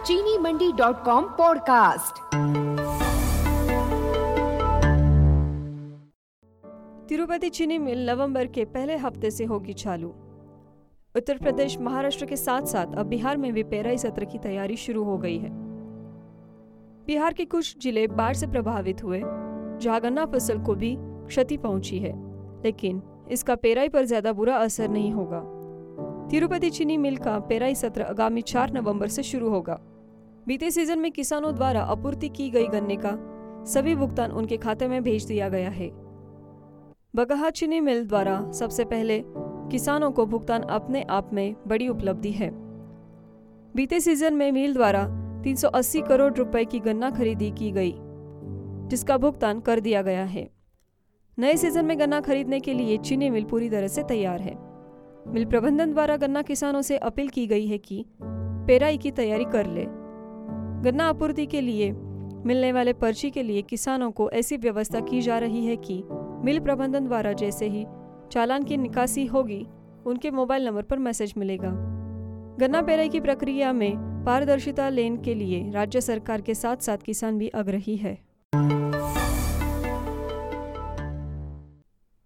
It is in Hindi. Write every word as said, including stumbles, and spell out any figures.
चीनी Mandi dot com podcast. Tirupati चीनी मिल नवंबर के पहले हफ्ते से होगी चालू। उत्तर प्रदेश, महाराष्ट्र के साथ साथ अब बिहार में भी पेराई सत्र की तैयारी शुरू हो गई है। बिहार के कुछ जिले बाढ़ से प्रभावित हुए, जहां गन्ना फसल को भी क्षति पहुंची है, लेकिन इसका पेराई पर ज्यादा बुरा असर नहीं होगा। तिरुपति चीनी मिल का पेराई सत्र आगामी चार नवंबर से शुरू होगा। बीते सीजन में किसानों द्वारा आपूर्ति की गई गन्ने का सभी भुगतान उनके खाते में भेज दिया गया है। बगहा चीनी मिल द्वारा सबसे पहले किसानों को भुगतान अपने आप में बड़ी उपलब्धि है। बीते सीजन में मिल द्वारा तीन सौ अस्सी करोड़ रुपए की गन्ना खरीदी की गई, जिसका भुगतान कर दिया गया है। नए सीजन में गन्ना खरीदने के लिए चीनी मिल पूरी तरह से तैयार है। मिल प्रबंधन द्वारा गन्ना किसानों से अपील की गई है कि पेराई की तैयारी कर ले। गन्ना आपूर्ति के लिए मिलने वाले पर्ची के लिए किसानों को ऐसी व्यवस्था की जा रही है कि मिल प्रबंधन द्वारा जैसे ही चालान की निकासी होगी, उनके मोबाइल नंबर पर मैसेज मिलेगा। गन्ना पेराई की प्रक्रिया में पारदर्शिता लेने के लिए राज्य सरकार के साथ साथ किसान भी आग्रही है।